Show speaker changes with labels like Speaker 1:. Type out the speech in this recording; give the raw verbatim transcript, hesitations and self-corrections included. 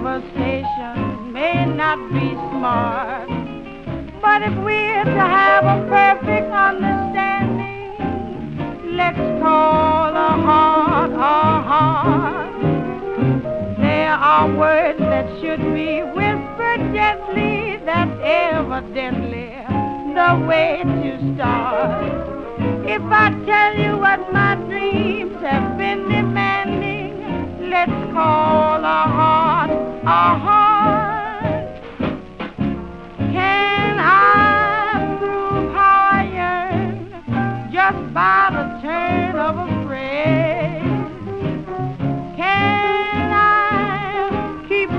Speaker 1: conversation may not be smart, but if we're to have a perfect understanding, let's call a heart a heart. There are words that should be whispered gently, that's evidently the way to start. If I tell you what my dreams have been demanding, let's call a heart a heart.